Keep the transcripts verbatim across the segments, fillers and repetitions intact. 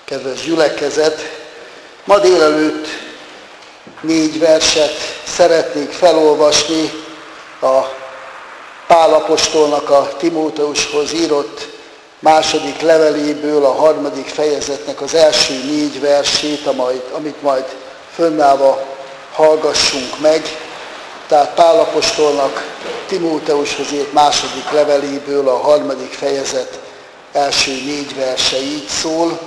Kedves gyülekezet, ma délelőtt négy verset szeretnék felolvasni a Pál apostolnak a Timóteushoz írott második leveléből, a harmadik fejezetnek az első négy versét, amit majd fönnállva hallgassunk meg. Tehát Pál apostolnak Timóteushoz írt második leveléből a harmadik fejezet első négy verse így szól.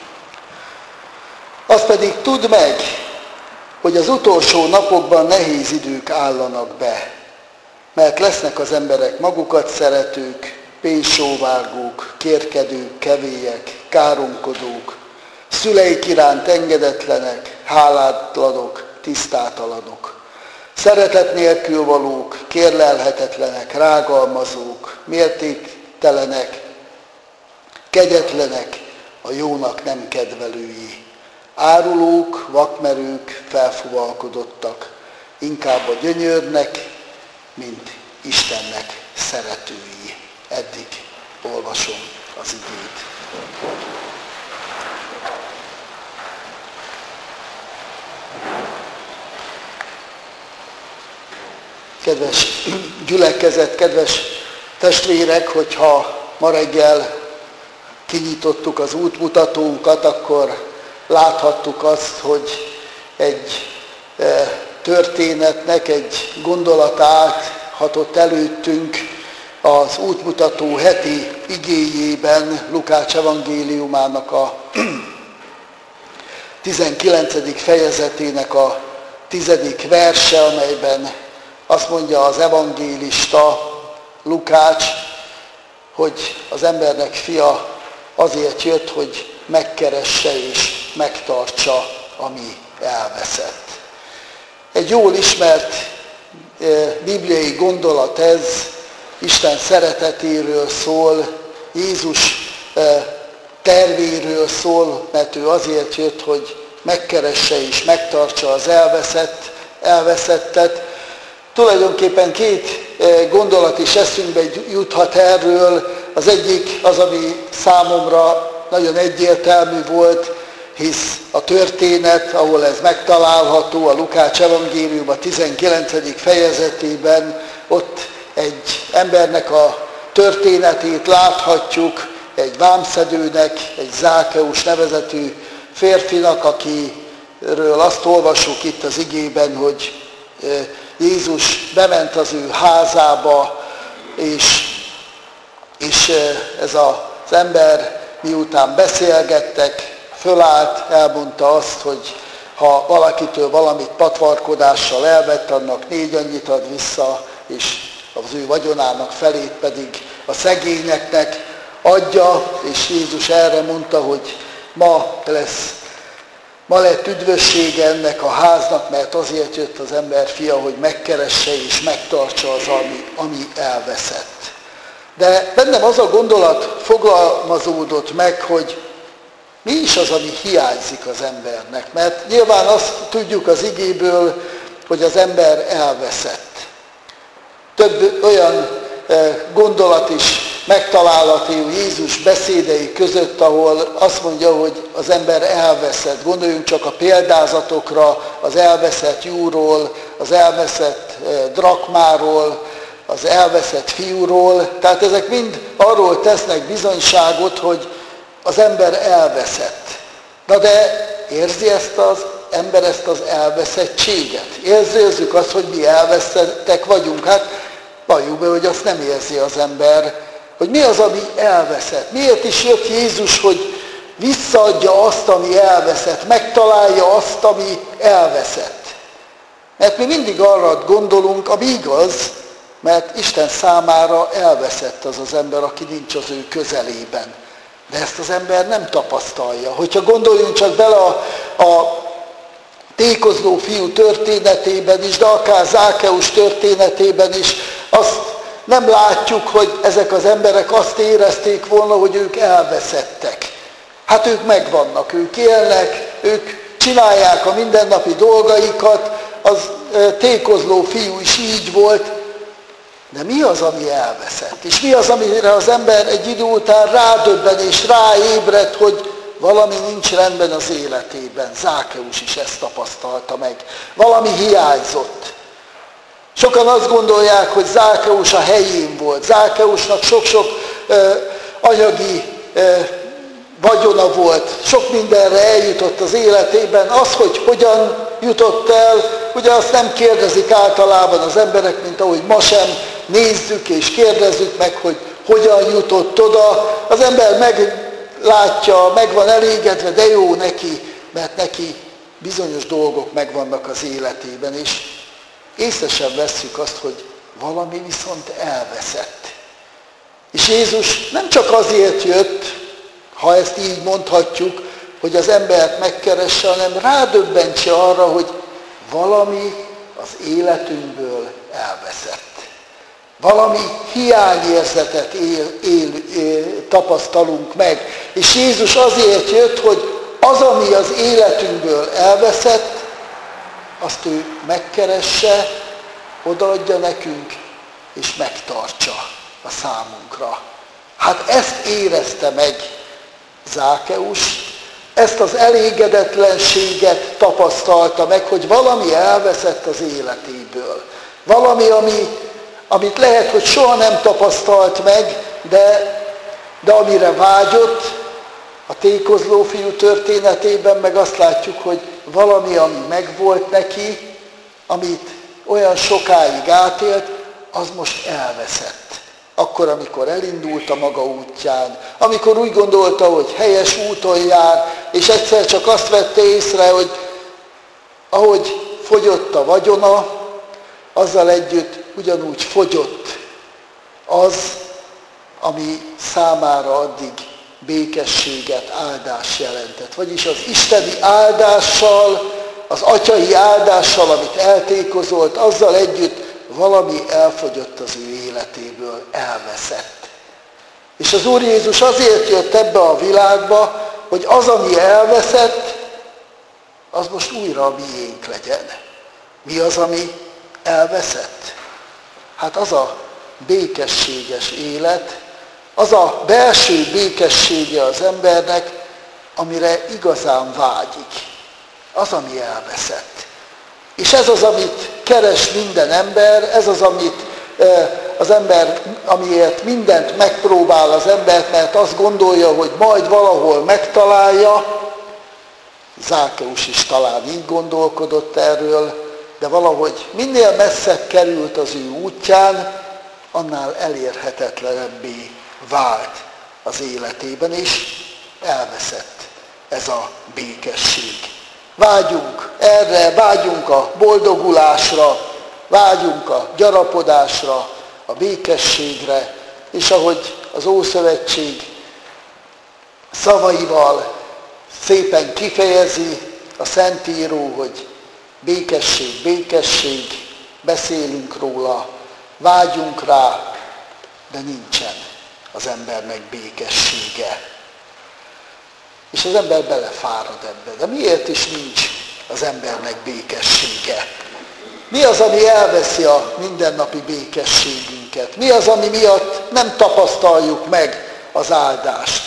Azt pedig tudd meg, hogy az utolsó napokban nehéz idők állanak be, mert lesznek az emberek magukat szeretők, pénzsóvárgók, kérkedők, kevélyek, káromkodók, szüleik iránt engedetlenek, hálátlanok, tisztátalanok, szeretet nélkül valók, kérlelhetetlenek, rágalmazók, mértéktelenek, kegyetlenek, a jónak nem kedvelői, árulók, vakmerők, felfuvalkodottak, inkább a gyönyörnek, mint Istennek szeretői. Eddig olvasom az igét. Kedves gyülekezet, kedves testvérek, hogyha ma reggel kinyitottuk az útmutatónkat, akkor láthattuk azt, hogy egy történetnek egy gondolat áthatott előttünk az útmutató heti igéjében, Lukács evangéliumának a tizenkilencedik fejezetének a tizedik verse, amelyben azt mondja az evangélista Lukács, hogy az embernek fia azért jött, hogy megkeresse és megtartsa, ami elveszett. Egy jól ismert e, bibliai gondolat ez, Isten szeretetéről szól, Jézus e, tervéről szól, mert ő azért jött, hogy megkeresse és megtartsa az elveszett, elveszettet. Tulajdonképpen két gondolat is eszünkbe juthat erről. Az egyik az, ami számomra nagyon egyértelmű volt, hisz a történet, ahol ez megtalálható, a Lukács evangélium a tizenkilencedik fejezetében, ott egy embernek a történetét láthatjuk, egy vámszedőnek, egy Zákeus nevezetű férfinak, akiről azt olvassuk itt az igében, hogy Jézus bement az ő házába, és, és ez az ember miután beszélgettek, fölállt, elmondta azt, hogy ha valakitől valamit patvarkodással elvett, annak négy annyit ad vissza, és az ő vagyonának felét pedig a szegényeknek adja, és Jézus erre mondta, hogy ma lesz Ma lett üdvössége ennek a háznak, mert azért jött az ember fia, hogy megkeresse és megtartsa az, ami, ami elveszett. De bennem az a gondolat fogalmazódott meg, hogy mi is az, ami hiányzik az embernek. Mert nyilván azt tudjuk az igéből, hogy az ember elveszett. Több olyan gondolat is megtalálható Jézus beszédei között, ahol azt mondja, hogy az ember elveszett. Gondoljunk csak a példázatokra, az elveszett lyúról, az elveszett drakmáról, az elveszett fiúról. Tehát ezek mind arról tesznek bizonyságot, hogy az ember elveszett. Na de érzi ezt az ember ezt az elveszettséget? Érzézzük azt, hogy mi elveszettek vagyunk? Hát valljuk be, hogy azt nem érzi az ember, hogy mi az, ami elveszett. Miért is jött Jézus, hogy visszaadja azt, ami elveszett, megtalálja azt, ami elveszett. Mert mi mindig arra gondolunk, ami igaz, mert Isten számára elveszett az az ember, aki nincs az ő közelében. De ezt az ember nem tapasztalja. Hogyha gondoljunk csak bele a, a tékozló fiú történetében is, de akár Zákeus történetében is, azt nem látjuk, hogy ezek az emberek azt érezték volna, hogy ők elveszettek. Hát ők megvannak, ők élnek, ők csinálják a mindennapi dolgaikat, az tékozló fiú is így volt, de mi az, ami elveszett? És mi az, amire az ember egy idő után rádöbben és ráébred, hogy valami nincs rendben az életében. Zákeus is ezt tapasztalta meg. Valami hiányzott. Sokan azt gondolják, hogy Zákeus a helyén volt. Zákeusnak sok-sok uh, anyagi uh, vagyona volt. Sok mindenre eljutott az életében. Az, hogy hogyan jutott el, ugye azt nem kérdezik általában az emberek, mint ahogy ma sem nézzük és kérdezzük meg, hogy hogyan jutott oda. Az ember meglátja, meg van elégedve, de jó neki, mert neki bizonyos dolgok megvannak az életében is. Észre sem vesszük azt, hogy valami viszont elveszett. És Jézus nem csak azért jött, ha ezt így mondhatjuk, hogy az embert megkeresse, hanem rádöbbentse arra, hogy valami az életünkből elveszett. Valami hiányérzetet él, él, él, tapasztalunk meg. És Jézus azért jött, hogy az, ami az életünkből elveszett, azt ő megkeresse, odaadja nekünk, és megtartsa a számunkra. Hát ezt érezte meg Zákeus, ezt az elégedetlenséget tapasztalta meg, hogy valami elveszett az életéből. Valami, ami, amit lehet, hogy soha nem tapasztalt meg, de, de amire vágyott. A tékozló fiú történetében meg azt látjuk, hogy valami, ami megvolt neki, amit olyan sokáig átélt, az most elveszett. Akkor, amikor elindult a maga útján, amikor úgy gondolta, hogy helyes úton jár, és egyszer csak azt vette észre, hogy ahogy fogyott a vagyona, azzal együtt ugyanúgy fogyott az, ami számára addig békességet, áldást jelentett. Vagyis az isteni áldással, az atyai áldással, amit eltékozolt, azzal együtt valami elfogyott az ő életéből, elveszett. És az Úr Jézus azért jött ebbe a világba, hogy az, ami elveszett, az most újra a miénk legyen. Mi az, ami elveszett? Hát az a békességes élet, az a belső békessége az embernek, amire igazán vágyik. Az, ami elveszett. És ez az, amit keres minden ember, ez az, amit az ember, amiért mindent megpróbál az ember, mert azt gondolja, hogy majd valahol megtalálja. Zákeus is talán így gondolkodott erről, de valahogy minél messzebb került az ő útján, annál elérhetetlenebbé vált az életében, és elveszett ez a békesség. Vágyunk erre, vágyunk a boldogulásra, vágyunk a gyarapodásra, a békességre, és ahogy az Ószövetség szavaival szépen kifejezi a Szentíró, hogy békesség, békesség, beszélünk róla, vágyunk rá, de nincsen az embernek békessége. És az ember belefárad ebbe. De miért is nincs az embernek békessége? Mi az, ami elveszi a mindennapi békességünket? Mi az, ami miatt nem tapasztaljuk meg az áldást?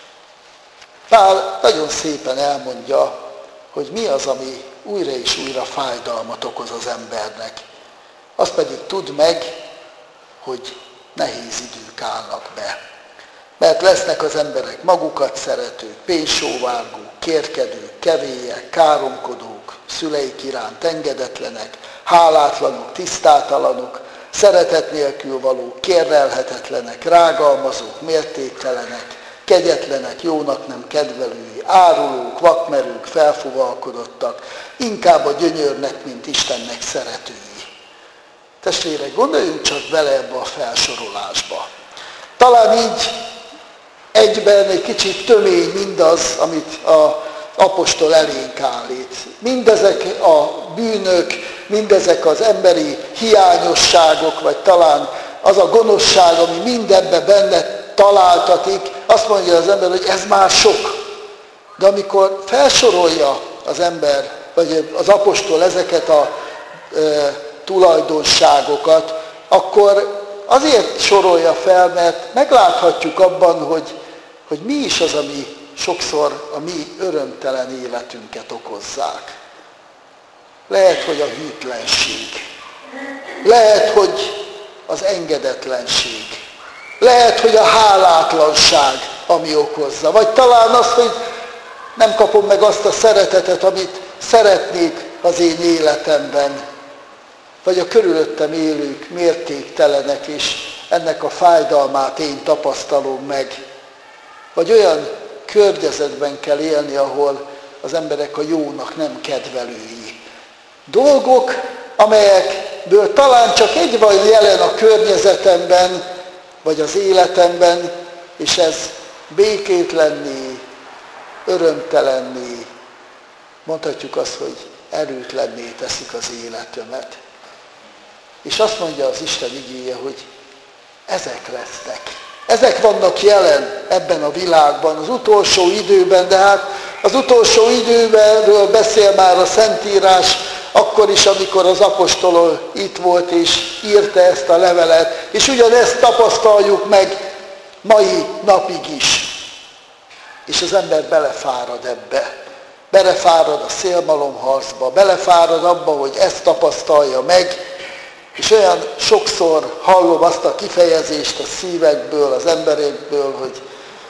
Pál nagyon szépen elmondja, hogy mi az, ami újra és újra fájdalmat okoz az embernek. Azt pedig tudd meg, hogy nehéz idők állnak be. Mert lesznek az emberek magukat szeretők, pénzsóvárgók, kérkedők, kevélyek, káromkodók, szüleik iránt engedetlenek, hálátlanok, tisztátalanok, szeretet nélkül valók, kérlelhetetlenek, rágalmazók, mértéktelenek, kegyetlenek, jónak nem kedvelői, árulók, vakmerők, felfuvalkodottak, inkább a gyönyörnek, mint Istennek szeretői. Testvérek, gondoljunk csak bele ebbe a felsorolásba. Talán így egyben egy kicsit tömény mindaz, amit az apostol elénk állít. Mindezek a bűnök, mindezek az emberi hiányosságok, vagy talán az a gonoszság, ami mindebben benne találtatik, azt mondja az ember, hogy ez már sok. De amikor felsorolja az ember, vagy az apostol ezeket a e, tulajdonságokat, akkor azért sorolja fel, mert megláthatjuk abban, hogy, hogy mi is az, ami sokszor a mi örömtelen életünket okozzák. Lehet, hogy a hűtlenség. Lehet, hogy az engedetlenség. Lehet, hogy a hálátlanság, ami okozza. Vagy talán az, hogy nem kapom meg azt a szeretetet, amit szeretnék az én életemben. Vagy a körülöttem élők mértéktelenek, és ennek a fájdalmát én tapasztalom meg. Vagy olyan környezetben kell élni, ahol az emberek a jónak nem kedvelői. Dolgok, amelyekből talán csak egy van jelen a környezetemben, vagy az életemben, és ez békétlenné, örömtelenné, mondhatjuk azt, hogy erőtlenné teszik az életemet. És azt mondja az Isten igéje, hogy ezek lesznek. Ezek vannak jelen ebben a világban, az utolsó időben, de hát az utolsó időbenről beszél már a Szentírás, akkor is, amikor az apostol itt volt és írta ezt a levelet. És ugyanezt tapasztaljuk meg mai napig is. És az ember belefárad ebbe. Belefárad a szélmalomharcba, belefárad abba, hogy ezt tapasztalja meg, és olyan sokszor hallom azt a kifejezést a szívekből, az emberekből, hogy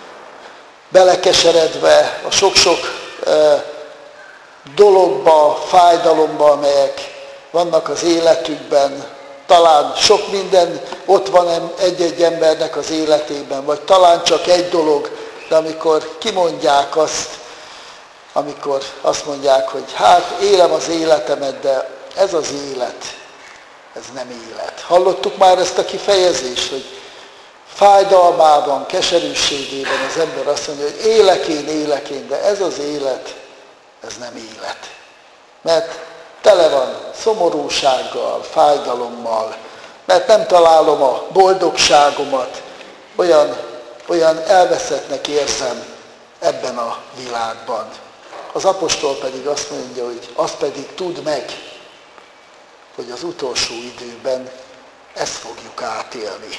belekeseredve a sok-sok e, dologba, fájdalomba, amelyek vannak az életükben, talán sok minden ott van egy-egy embernek az életében, vagy talán csak egy dolog, de amikor kimondják azt, amikor azt mondják, hogy hát élem az életemet, de ez az élet, ez nem élet. Hallottuk már ezt a kifejezést, hogy fájdalmában, keserűségében az ember azt mondja, hogy élek én, élek én, de ez az élet, ez nem élet. Mert tele van szomorúsággal, fájdalommal, mert nem találom a boldogságomat, olyan, olyan elveszettnek érzem ebben a világban. Az apostol pedig azt mondja, hogy azt pedig tudd meg, hogy az utolsó időben ezt fogjuk átélni.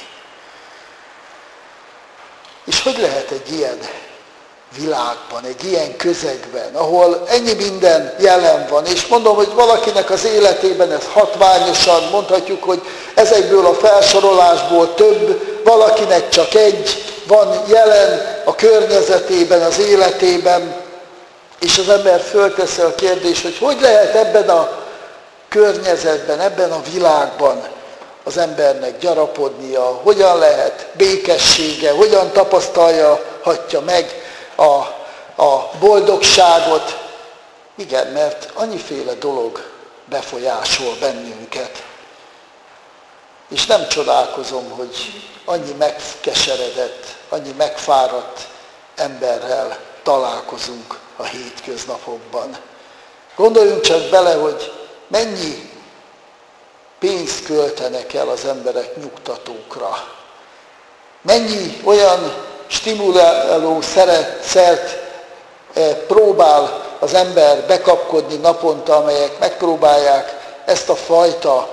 És hogy lehet egy ilyen világban, egy ilyen közegben, ahol ennyi minden jelen van, és mondom, hogy valakinek az életében ez hatványosan, mondhatjuk, hogy ezekből a felsorolásból több, valakinek csak egy van jelen a környezetében, az életében, és az ember fölteszi a kérdést, hogy hogy lehet ebben a környezetben, ebben a világban az embernek gyarapodnia, hogyan lehet békessége, hogyan tapasztalja, hatja meg a, a boldogságot. Igen, mert annyiféle dolog befolyásol bennünket. És nem csodálkozom, hogy annyi megkeseredett, annyi megfáradt emberrel találkozunk a hétköznapokban. Gondoljunk csak bele, hogy mennyi pénzt költenek el az emberek nyugtatókra. Mennyi olyan stimuláló szert próbál az ember bekapkodni naponta, amelyek megpróbálják ezt a fajta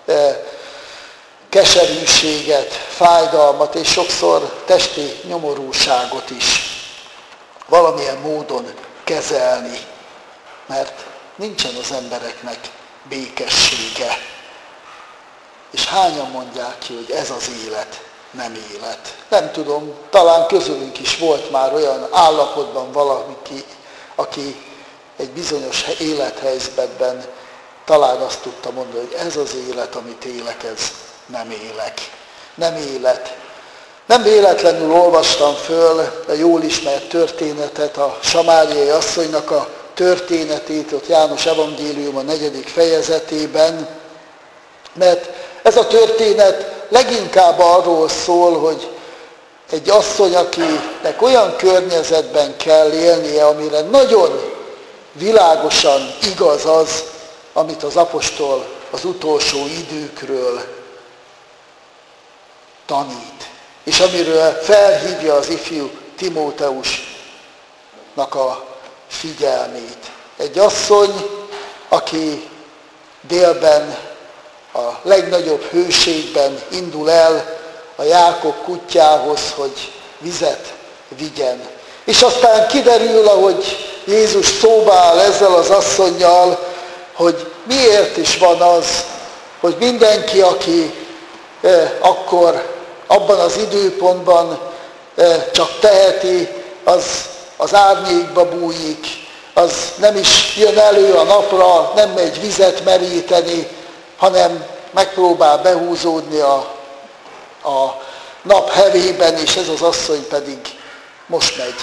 keserűséget, fájdalmat és sokszor testi nyomorúságot is valamilyen módon kezelni, mert nincsen az embereknek békessége. És hányan mondják ki, hogy ez az élet nem élet. Nem tudom, talán közülünk is volt már olyan állapotban valaki, aki egy bizonyos élethelyzetben talán azt tudta mondani, hogy ez az élet, amit élek, ez nem élek. Nem élet. Nem véletlenül olvastam föl a jól ismert történetet, a samáriai asszonynak a történetét, ott János evangélium a negyedik fejezetében, mert ez a történet leginkább arról szól, hogy egy asszony, akinek olyan környezetben kell élnie, amire nagyon világosan igaz az, amit az apostol az utolsó időkről tanít, és amiről felhívja az ifjú Timóteusnak a figyelmét. Egy asszony, aki délben, a legnagyobb hőségben indul el a Jákob kutyához, hogy vizet vigyen. És aztán kiderül, ahogy Jézus szóba áll ezzel az asszonnyal, hogy miért is van az, hogy mindenki, aki eh, akkor abban az időpontban eh, csak teheti, az az árnyékba bújik, az nem is jön elő a napra, nem megy vizet meríteni, hanem megpróbál behúzódni a, a nap hevében, és ez az asszony pedig most megy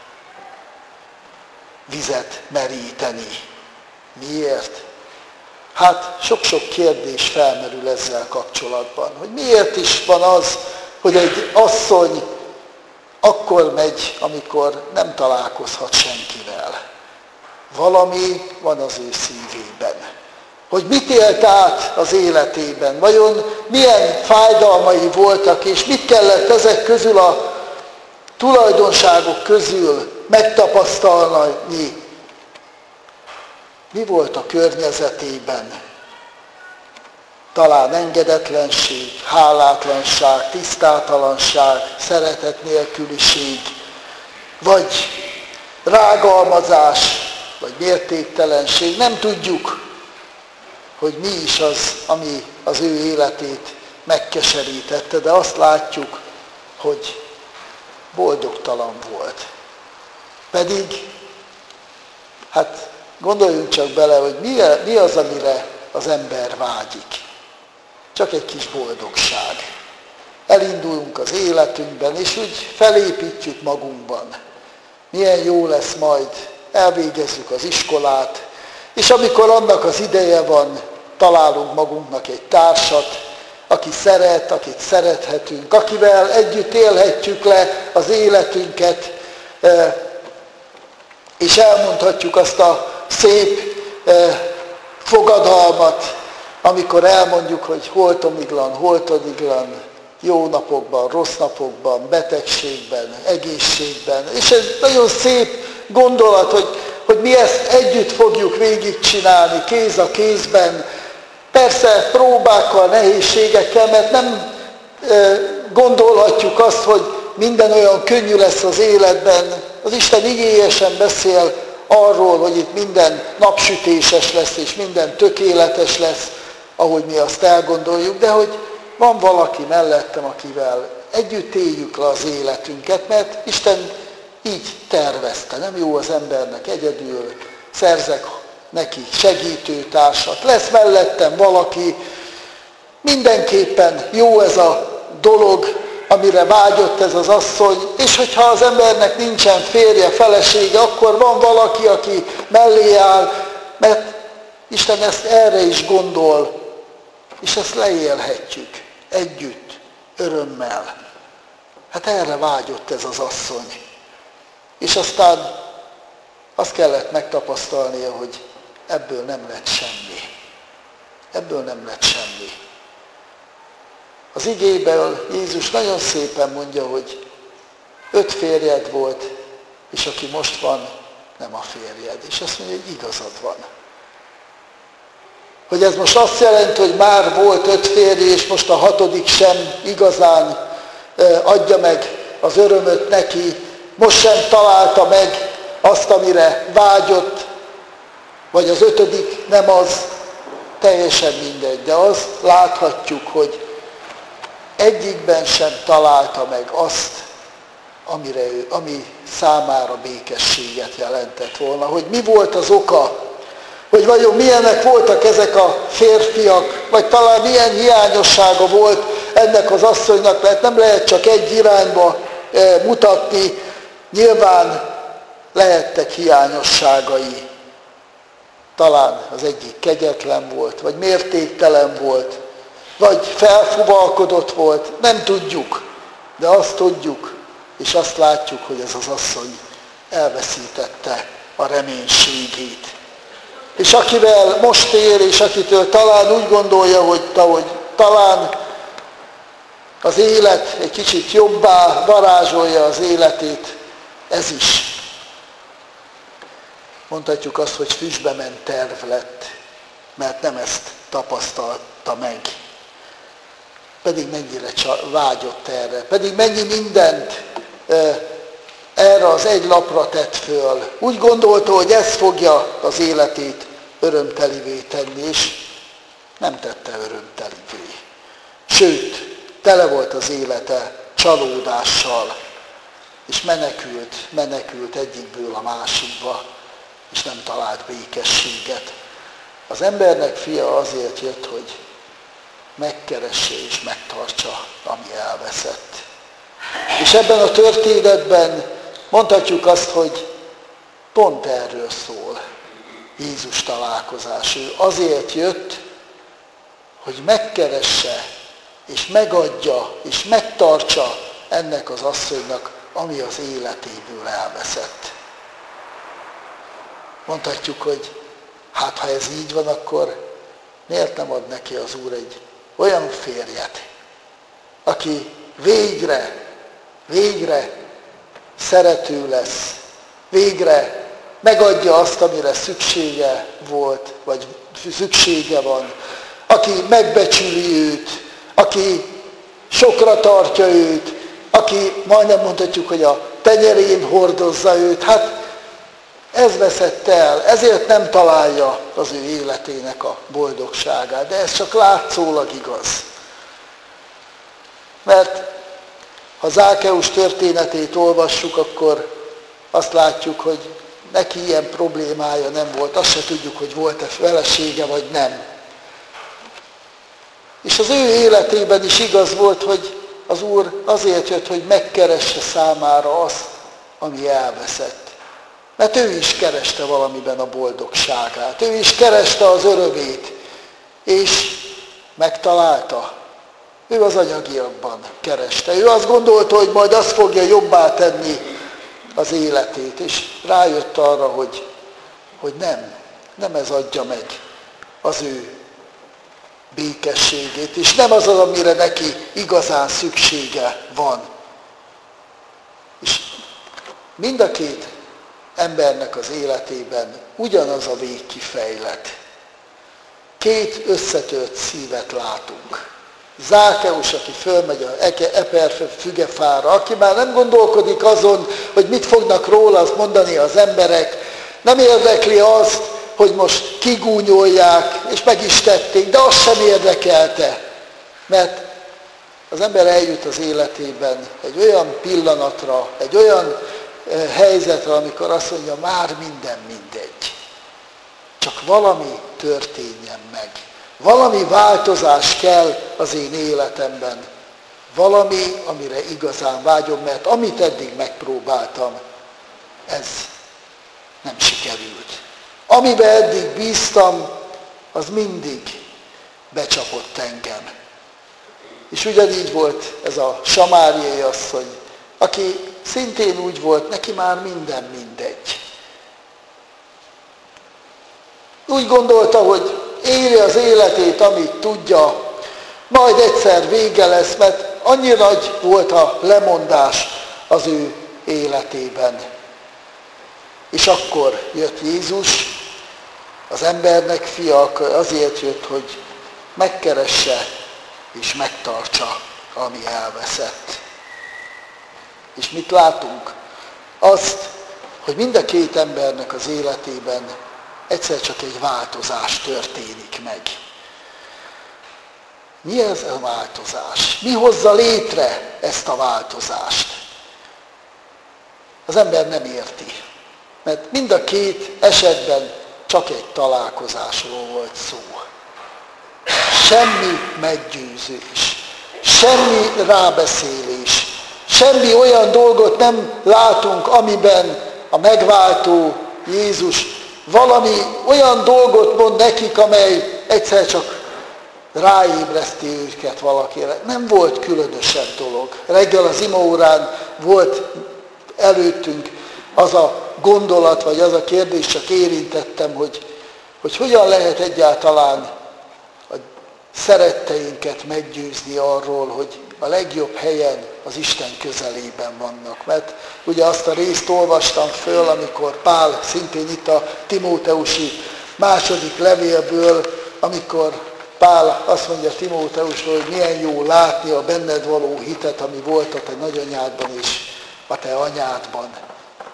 vizet meríteni. Miért? Hát sok-sok kérdés felmerül ezzel kapcsolatban, hogy miért is van az, hogy egy asszony akkor megy, amikor nem találkozhat senkivel. Valami van az ő szívében. Hogy mit élt át az életében, vajon milyen fájdalmai voltak, és mit kellett ezek közül a tulajdonságok közül megtapasztalni. Mi volt a környezetében? Talán engedetlenség, hálátlanság, tisztátalanság, szeretet nélküliség, vagy rágalmazás, vagy mértéktelenség. Nem tudjuk, hogy mi is az, ami az ő életét megkeserítette, de azt látjuk, hogy boldogtalan volt. Pedig, hát gondoljunk csak bele, hogy mi az, amire az ember vágyik. Csak egy kis boldogság. Elindulunk az életünkben, és úgy felépítjük magunkban. Milyen jó lesz majd, elvégezzük az iskolát, és amikor annak az ideje van, találunk magunknak egy társat, aki szeret, akit szerethetünk, akivel együtt élhetjük le az életünket, és elmondhatjuk azt a szép fogadalmat, amikor elmondjuk, hogy holtomiglan, holtodiglan, jó napokban, rossz napokban, betegségben, egészségben. És ez nagyon szép gondolat, hogy, hogy mi ezt együtt fogjuk végigcsinálni, kéz a kézben. Persze próbákkal, nehézségekkel, mert nem e, gondolhatjuk azt, hogy minden olyan könnyű lesz az életben. Az Isten igéje sem beszél arról, hogy itt minden napsütéses lesz, és minden tökéletes lesz, ahogy mi azt elgondoljuk, de hogy van valaki mellettem, akivel együtt éljük le az életünket, mert Isten így tervezte. Nem jó az embernek egyedül, szerzek neki segítőtársat, lesz mellettem valaki, mindenképpen jó ez a dolog, amire vágyott ez az asszony, és hogyha az embernek nincsen férje, felesége, akkor van valaki, aki mellé áll, mert Isten ezt erre is gondol, és ezt leélhetjük együtt, örömmel. Hát erre vágyott ez az asszony. És aztán azt kellett megtapasztalnia, hogy ebből nem lett semmi. Ebből nem lett semmi. Az igéből Jézus nagyon szépen mondja, hogy öt férjed volt, és aki most van, nem a férjed. És azt mondja, hogy igazad van. Hogy ez most azt jelenti, hogy már volt öt férj, és most a hatodik sem igazán adja meg az örömöt neki, most sem találta meg azt, amire vágyott, vagy az ötödik nem az, teljesen mindegy. De azt láthatjuk, hogy egyikben sem találta meg azt, amire ő, ami számára békességet jelentett volna. Hogy mi volt az oka, hogy vajon milyenek voltak ezek a férfiak, vagy talán milyen hiányossága volt ennek az asszonynak, mert nem lehet csak egy irányba mutatni, nyilván lehettek hiányosságai. Talán az egyik kegyetlen volt, vagy mértéktelen volt, vagy felfuvalkodott volt, nem tudjuk, de azt tudjuk, és azt látjuk, hogy ez az asszony elveszítette a reménységét. És akivel most él, és akitől talán úgy gondolja, hogy, hogy talán az élet egy kicsit jobbá varázsolja az életét, ez is. Mondhatjuk azt, hogy füstbe ment terv lett, mert nem ezt tapasztalta meg. Pedig mennyire vágyott erre, pedig mennyi mindent erre erre az egy lapra tett föl. Úgy gondolta, hogy ez fogja az életét örömtelivé tenni, és nem tette örömtelivé. Sőt, tele volt az élete csalódással, és menekült, menekült egyikből a másikba, és nem talált békességet. Az embernek fia azért jött, hogy megkeresse és megtartsa, ami elveszett. És ebben a történetben mondhatjuk azt, hogy pont erről szól Jézus találkozás. Ő azért jött, hogy megkeresse, és megadja, és megtartsa ennek az asszonynak, ami az életéből elveszett. Mondhatjuk, hogy hát ha ez így van, akkor miért nem ad neki az Úr egy olyan férjet, aki végre, végre szerető lesz, végre megadja azt, amire szüksége volt, vagy szüksége van, aki megbecsüli őt, aki sokra tartja őt, aki majdnem mondhatjuk, hogy a tenyerén hordozza őt. Hát ez veszett el, ezért nem találja az ő életének a boldogságát, de ez csak látszólag igaz. Mert ha Zákeus történetét olvassuk, akkor azt látjuk, hogy neki ilyen problémája nem volt, azt se tudjuk, hogy volt-e felesége vagy nem. És az ő életében is igaz volt, hogy az Úr azért jött, hogy megkeresse számára azt, ami elveszett. Mert ő is kereste valamiben a boldogságát, ő is kereste az örömét, és megtalálta. Ő az anyagiakban kereste. Ő azt gondolta, hogy majd azt fogja jobbá tenni az életét, és rájött arra, hogy, hogy nem, nem ez adja meg az ő békességét, és nem az az, amire neki igazán szüksége van. És mind a két embernek az életében ugyanaz a végkifejlet. Két összetört szívet látunk. Zákeus, aki fölmegy a Eperfe fügefára, aki már nem gondolkodik azon, hogy mit fognak róla mondani az emberek, nem érdekli azt, hogy most kigúnyolják, és meg is tették, de azt sem érdekelte, mert az ember eljut az életében egy olyan pillanatra, egy olyan helyzetre, amikor azt mondja, már minden mindegy. Csak valami történjen meg. Valami változás kell az én életemben. Valami, amire igazán vágyom, mert amit eddig megpróbáltam, ez nem sikerült. Amiben eddig bíztam, az mindig becsapott engem. És ugyanígy volt ez a samáriai asszony, aki szintén úgy volt, neki már minden mindegy. Úgy gondolta, hogy éli az életét, amit tudja, majd egyszer vége lesz, mert annyira nagy volt a lemondás az ő életében. És akkor jött Jézus, az embernek fia, azért jött, hogy megkeresse és megtartsa, ami elveszett. És mit látunk? Azt, hogy mind a két embernek az életében egyszer csak egy változás történik meg. Mi ez a változás? Mi hozza létre ezt a változást? Az ember nem érti. Mert mind a két esetben csak egy találkozásról volt szó. Semmi meggyőzés, semmi rábeszélés, semmi olyan dolgot nem látunk, amiben a megváltó Jézus valami olyan dolgot mond nekik, amely egyszer csak ráébreszti őket valakire. Nem volt különösebb dolog. Reggel az imaórán volt előttünk az a gondolat, vagy az a kérdés, csak érintettem, hogy, hogy hogyan lehet egyáltalán a szeretteinket meggyőzni arról, hogy a legjobb helyen az Isten közelében vannak. Mert ugye azt a részt olvastam föl, amikor Pál szintén itt a Timóteusi második levélből, amikor Pál azt mondja Timóteusról, hogy milyen jó látni a benned való hitet, ami volt a te nagyanyádban és a te anyádban.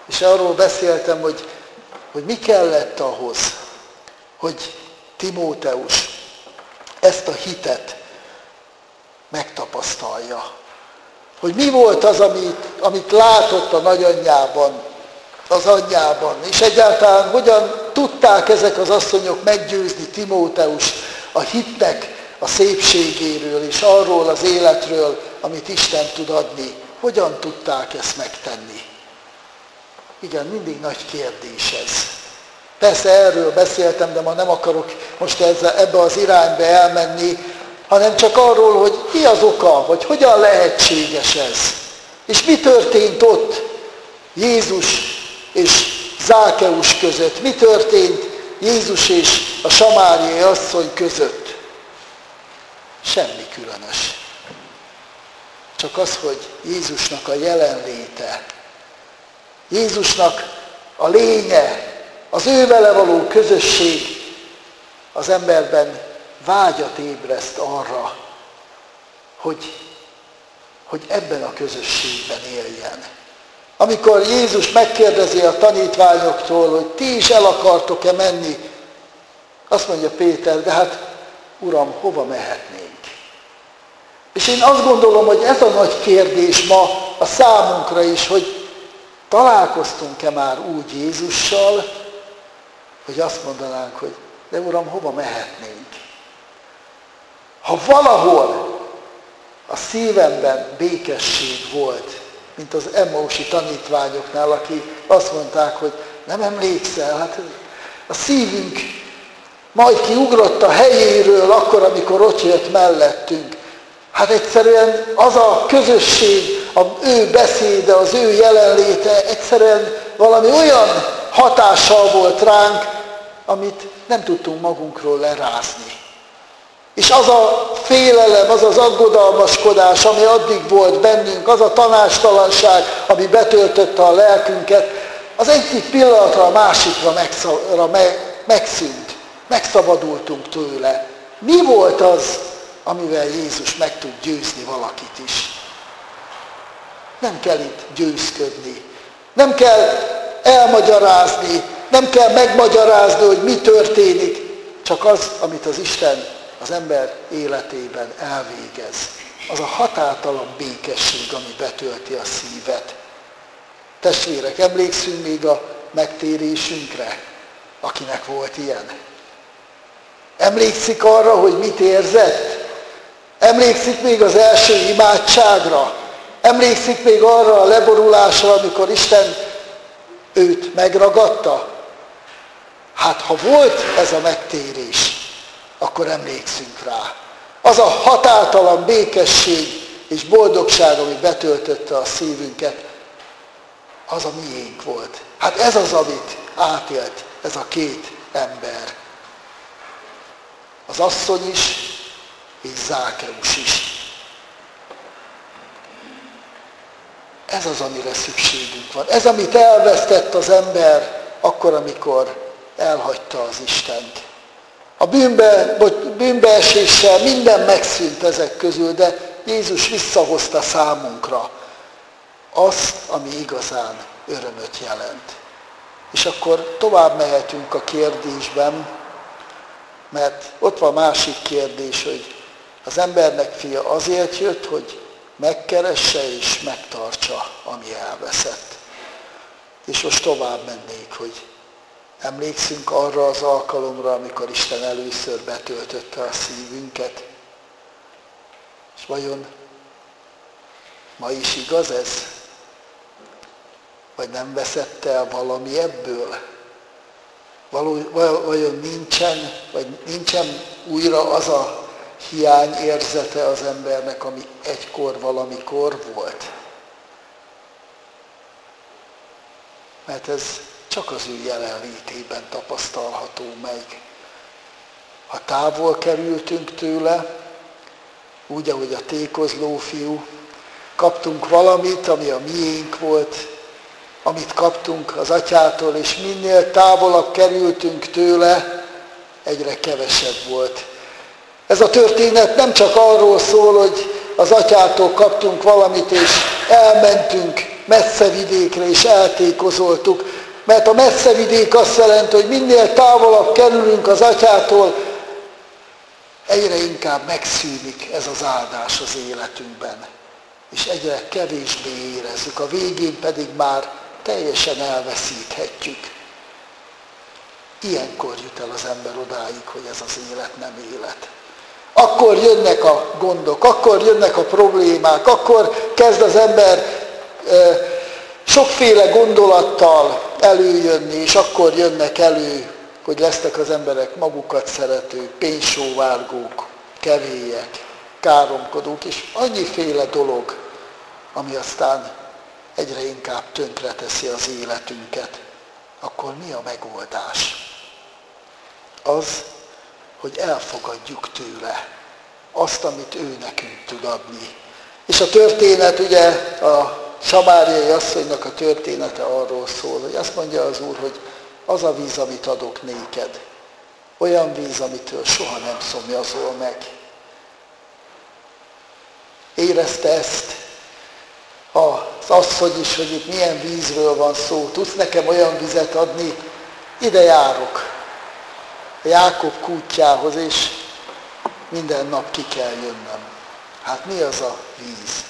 És arról beszéltem, hogy, hogy mi kellett ahhoz, hogy Timóteus ezt a hitet megtapasztalja. Hogy mi volt az, amit, amit látott a nagyanyjában, az anyjában, és egyáltalán hogyan tudták ezek az asszonyok meggyőzni Timóteust a hitnek a szépségéről, és arról az életről, amit Isten tud adni. Hogyan tudták ezt megtenni? Igen, mindig nagy kérdés ez. Persze erről beszéltem, de ma nem akarok most ezzel, ebbe az irányba elmenni, hanem csak arról, hogy mi az oka, vagy hogyan lehetséges ez. És mi történt ott Jézus és Zákeus között? Mi történt Jézus és a samáriai asszony között? Semmi különös. Csak az, hogy Jézusnak a jelenléte, Jézusnak a lénye, az ő vele való közösség az emberben vágyat ébreszt arra, hogy, hogy ebben a közösségben éljen. Amikor Jézus megkérdezi a tanítványoktól, hogy ti is el akartok-e menni, azt mondja Péter, de hát Uram, hova mehetnénk? És én azt gondolom, hogy ez a nagy kérdés ma a számunkra is, hogy találkoztunk-e már úgy Jézussal, hogy azt mondanánk, hogy de Uram, hova mehetnénk? Ha valahol a szívemben békesség volt, mint az Emmausi tanítványoknál, akik azt mondták, hogy nem emlékszel, hát a szívünk majd kiugrott a helyéről akkor, amikor ott jött mellettünk. Hát egyszerűen az a közösség, az ő beszéde, az ő jelenléte egyszerűen valami olyan hatással volt ránk, amit nem tudtunk magunkról lerázni. És az a félelem, az az aggodalmaskodás, ami addig volt bennünk, az a tanácstalanság, ami betöltötte a lelkünket, az egyik pillanatra a másikra megszűnt. Megszabadultunk tőle. Mi volt az, amivel Jézus meg tud győzni valakit is? Nem kell itt győzködni. Nem kell elmagyarázni, nem kell megmagyarázni, hogy mi történik, csak az, amit az Isten az ember életében elvégez. Az a határtalan békesség, ami betölti a szívet. Testvérek, emlékszünk még a megtérésünkre, akinek volt ilyen? Emlékszik arra, hogy mit érzett? Emlékszik még az első imádságra? Emlékszik még arra a leborulásra, amikor Isten őt megragadta? Hát ha volt ez a megtérés, akkor emlékszünk rá. Az a határtalan békesség és boldogság, ami betöltötte a szívünket, az a miénk volt. Hát ez az, amit átélt ez a két ember. Az asszony is, és Zákeus is. Ez az, amire szükségünk van. Ez, amit elvesztett az ember akkor, amikor elhagyta az Istent. A bűnbe, bűnbeeséssel minden megszűnt ezek közül, de Jézus visszahozta számunkra azt, ami igazán örömöt jelent. És akkor tovább mehetünk a kérdésben, mert ott van másik kérdés, hogy az embernek fia azért jött, hogy megkeresse és megtartsa, ami elveszett. És most tovább mennék, hogy emlékszünk arra az alkalomra, amikor Isten először betöltötte a szívünket. És vajon ma is igaz ez? Vagy nem veszett el valami ebből? Vajon nincsen, vagy nincsen újra az a hiányérzete az embernek, ami egykor valamikor volt? Mert ez csak az ő jelenlétében tapasztalható meg. Ha távol kerültünk tőle, úgy, ahogy a tékozló fiú, kaptunk valamit, ami a miénk volt, amit kaptunk az atyától, és minél távolabb kerültünk tőle, egyre kevesebb volt. Ez a történet nem csak arról szól, hogy az atyától kaptunk valamit, és elmentünk messze vidékre, és eltékozoltuk. Mert a messze vidék azt jelenti, hogy minél távolabb kerülünk az Atyától, egyre inkább megszűnik ez az áldás az életünkben. És egyre kevésbé érezzük, a végén pedig már teljesen elveszíthetjük. Ilyenkor jut el az ember odáig, hogy ez az élet nem élet. Akkor jönnek a gondok, akkor jönnek a problémák, akkor kezd az ember e, sokféle gondolattal előjönni, és akkor jönnek elő, hogy lesznek az emberek magukat szeretők, pénzsóvárgók, kevélyek, káromkodók, és annyiféle dolog, ami aztán egyre inkább tönkreteszi az életünket. Akkor mi a megoldás? Az, hogy elfogadjuk tőle azt, amit ő nekünk tud adni. És a történet, ugye a samáriai asszonynak a története arról szól, hogy azt mondja az Úr, hogy az a víz, amit adok néked, olyan víz, amitől soha nem szomjazol meg. Érezte ezt az asszony is, hogy itt milyen vízről van szó. Tudsz nekem olyan vizet adni? Ide járok a Jákob kútjához, és minden nap ki kell jönnöm. Hát mi az a víz?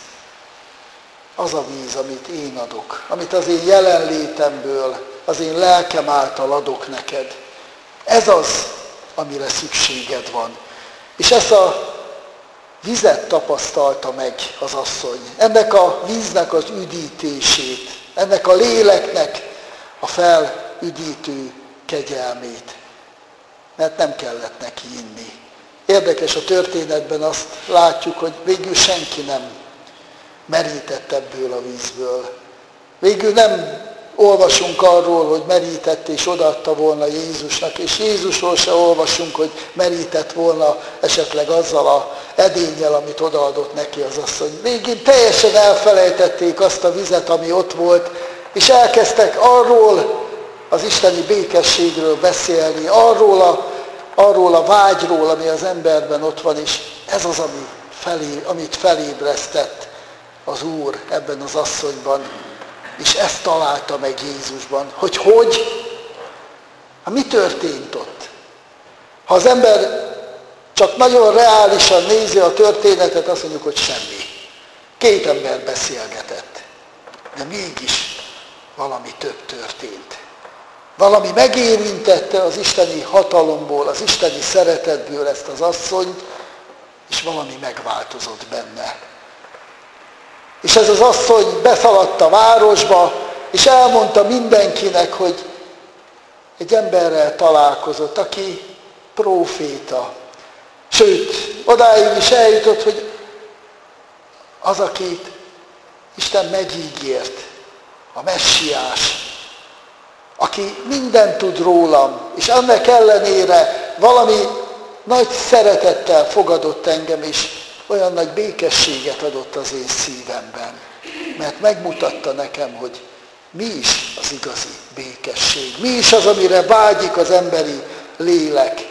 Az a víz, amit én adok, amit az én jelenlétemből, az én lelkem által adok neked. Ez az, amire szükséged van. És ezt a vizet tapasztalta meg az asszony. Ennek a víznek az üdítését, ennek a léleknek a felüdítő kegyelmét. Mert nem kellett neki inni. Érdekes, a történetben azt látjuk, hogy végül senki nem merített ebből a vízből. Végül nem olvasunk arról, hogy merített és odaadta volna Jézusnak, és Jézusról se olvasunk, hogy merített volna esetleg azzal a edénnyel, amit odaadott neki az asszony. Végén teljesen elfelejtették azt a vizet, ami ott volt, és elkezdtek arról az isteni békességről beszélni, arról a, arról a vágyról, ami az emberben ott van, és ez az, ami felé, amit felébresztett az Úr ebben az asszonyban, és ezt találta meg Jézusban. Hogy hogy? Hát mi történt ott? Ha az ember csak nagyon reálisan nézi a történetet, azt mondjuk, hogy semmi. Két ember beszélgetett, de mégis valami több történt. Valami megérintette az isteni hatalomból, az isteni szeretetből ezt az asszonyt, és valami megváltozott benne. És ez az asszony beszaladt a városba, és elmondta mindenkinek, hogy egy emberrel találkozott, aki próféta. Sőt, odáig is eljutott, hogy az, akit Isten megígért, a messiás, aki mindent tud rólam, és annak ellenére valami nagy szeretettel fogadott engem, és olyan nagy békességet adott az én szívemben. Mert megmutatta nekem, hogy mi is az igazi békesség. Mi is az, amire vágyik az emberi lélek.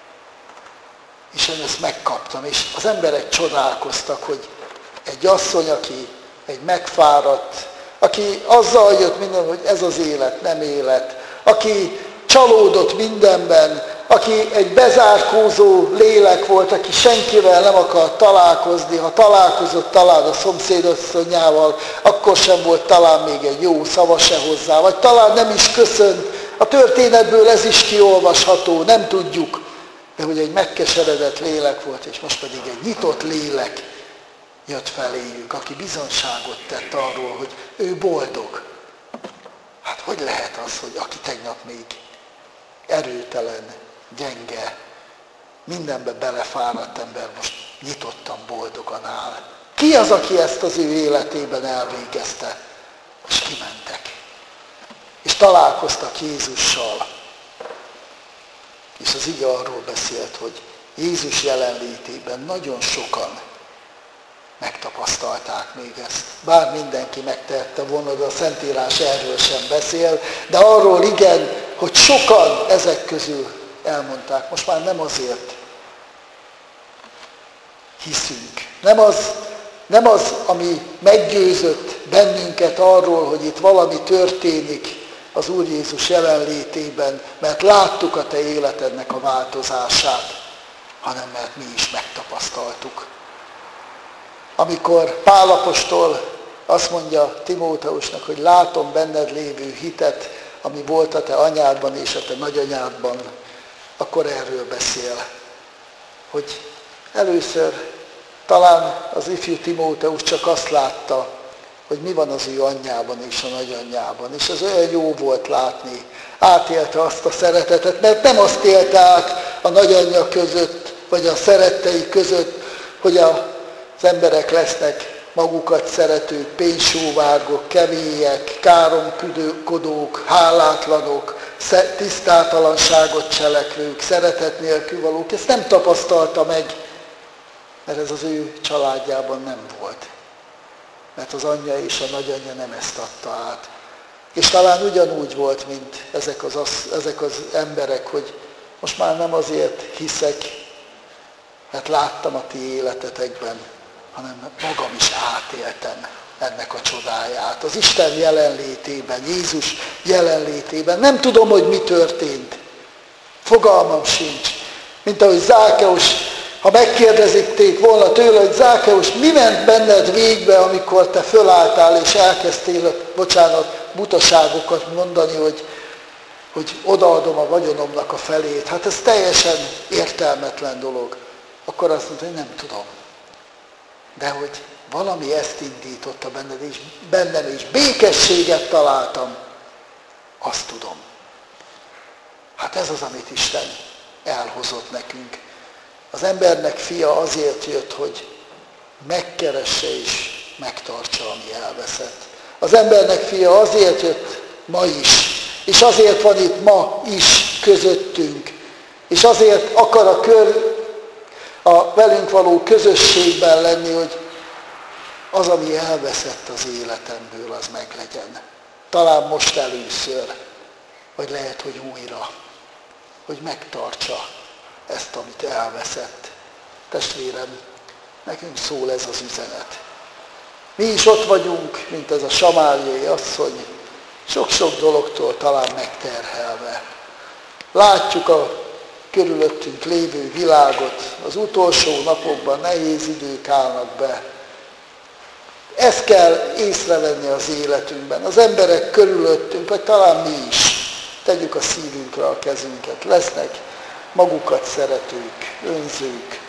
És én ezt megkaptam, és az emberek csodálkoztak, hogy egy asszony, aki egy megfáradt, aki azzal jött minden, hogy ez az élet, nem élet, aki csalódott mindenben, aki egy bezárkózó lélek volt, aki senkivel nem akart találkozni, ha találkozott talán a szomszédasszonyával, akkor sem volt talán még egy jó szava se hozzá, vagy talán nem is köszönt. A történetből ez is kiolvasható, nem tudjuk, de hogy egy megkeseredett lélek volt, és most pedig egy nyitott lélek jött feléjük, aki bizonságot tett arról, hogy ő boldog. Hát hogy lehet az, hogy aki tegnap még erőtelen, gyenge, mindenbe belefáradt ember most nyitottan boldogan áll. Ki az, aki ezt az ő életében elvégezte? És kimentek. És találkoztak Jézussal. És az ige arról beszélt, hogy Jézus jelenlétében nagyon sokan megtapasztalták még ezt. Bár mindenki megtehette volna, de a Szentírás erről sem beszél, de arról igen, hogy sokan ezek közül elmondták. Most már nem azért hiszünk, nem az Nem az, ami meggyőzött bennünket arról, hogy itt valami történik az Úr Jézus jelenlétében, mert láttuk a te életednek a változását, hanem mert mi is megtapasztaltuk. Amikor Pál apostol azt mondja Timóteusnak, hogy látom benned lévő hitet, ami volt a te anyádban és a te nagyanyádban, akkor erről beszél, hogy először talán az ifjú Timóteus csak azt látta, hogy mi van az ő anyjában és a nagyanyjában, és ez olyan jó volt látni. Átélte azt a szeretetet, mert nem azt élte át a nagyanyja között, vagy a szerettei között, hogy az emberek lesznek magukat szeretők, pénzsóvárgók, kemélyek, káromkodók, hálátlanok, tisztátalanságot cselekvők, szeretet nélkül valók. Ezt nem tapasztalta meg, mert ez az ő családjában nem volt. Mert az anyja és a nagyanyja nem ezt adta át. És talán ugyanúgy volt, mint ezek az, ezek az emberek, hogy most már nem azért hiszek, mert láttam a ti életetekben, hanem magam is átéltem ennek a csodáját. Az Isten jelenlétében, Jézus jelenlétében. Nem tudom, hogy mi történt. Fogalmam sincs. Mint ahogy Zákeus, ha megkérdezik volna tőle, hogy Zákeus, mi ment benned végbe, amikor te fölálltál és elkezdtél, bocsánat, butaságokat mondani, hogy, hogy odaadom a vagyonomnak a felét. Hát ez teljesen értelmetlen dolog. Akkor azt mondta, hogy nem tudom. De hogy valami ezt indította benned, és bennem is békességet találtam, azt tudom. Hát ez az, amit Isten elhozott nekünk. Az embernek fia azért jött, hogy megkeresse és megtartsa, ami elveszett. Az embernek fia azért jött ma is, és azért van itt ma is közöttünk, és azért akar a, kör, a velünk való közösségben lenni, hogy az, ami elveszett az életemből, az meglegyen. Talán most először, vagy lehet, hogy újra, hogy megtartsa ezt, amit elveszett. Testvérem, nekünk szól ez az üzenet. Mi is ott vagyunk, mint ez a samáriai asszony, sok-sok dologtól talán megterhelve. Látjuk a körülöttünk lévő világot, az utolsó napokban nehéz idők állnak be. Ezt kell észrevenni az életünkben. Az emberek körülöttünk, vagy talán mi is, tegyük a szívünkre a kezünket. Lesznek magukat szeretők, önzők,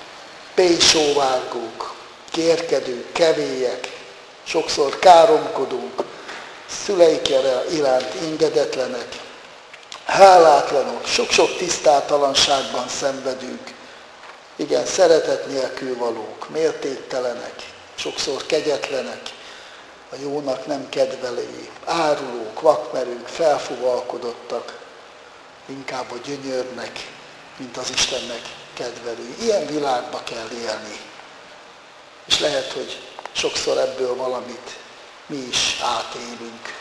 pénzsóvárgók, kérkedők, kevélyek, sokszor káromkodók, szüleik iránt engedetlenek, hálátlanok, sok-sok tisztátalanságban szenvedők, igen, szeretet nélkül valók, mértéktelenek, sokszor kegyetlenek, a jónak nem kedvelői, árulók, vakmerők, felfuvalkodottak, inkább a gyönyörnek, mint az Istennek kedvelői. Ilyen világba kell élni. És lehet, hogy sokszor ebből valamit mi is átélünk.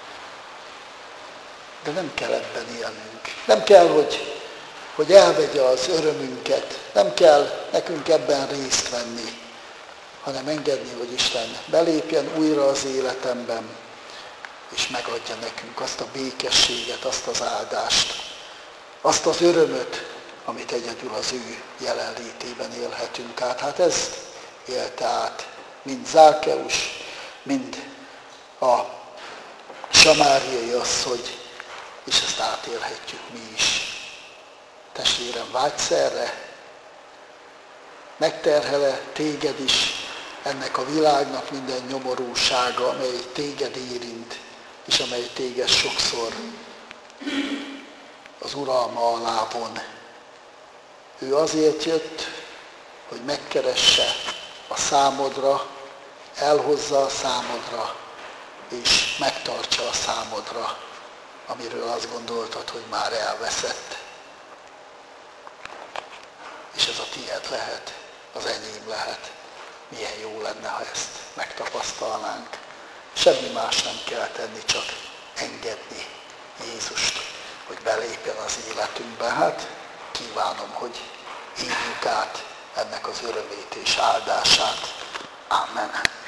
De nem kell ebben élnünk. Nem kell, hogy, hogy elvegye az örömünket. Nem kell nekünk ebben részt venni, hanem engedni, hogy Isten belépjen újra az életemben, és megadja nekünk azt a békességet, azt az áldást, azt az örömöt, amit egyedül az ő jelenlétében élhetünk át. Hát ezt élte át mind Zákeus, mind a samáriai asszony, és ezt átélhetjük mi is. Testvérem, vágysz erre? Megterhele téged is ennek a világnak minden nyomorúsága, amely téged érint, és amely téged sokszor az uralma alá von. Ő azért jött, hogy megkeresse a számodra, elhozza a számodra, és megtartsa a számodra, amiről azt gondoltad, hogy már elveszett. És ez a tiéd lehet, az enyém lehet. Milyen jó lenne, ha ezt megtapasztalnánk. Semmi más nem kell tenni, csak engedni Jézust, hogy belépjen az életünkbe. Hát kívánom, hogy éljük át ennek az örömét és áldását Amen.